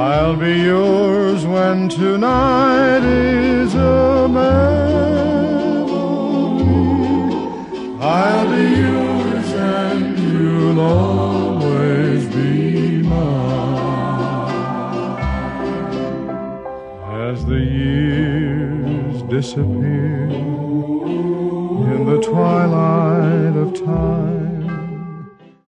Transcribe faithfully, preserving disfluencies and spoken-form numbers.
I'll be yours when tonight is a memory. I'll be yours and you'll always be mine. As the years disappear in the twilight of time,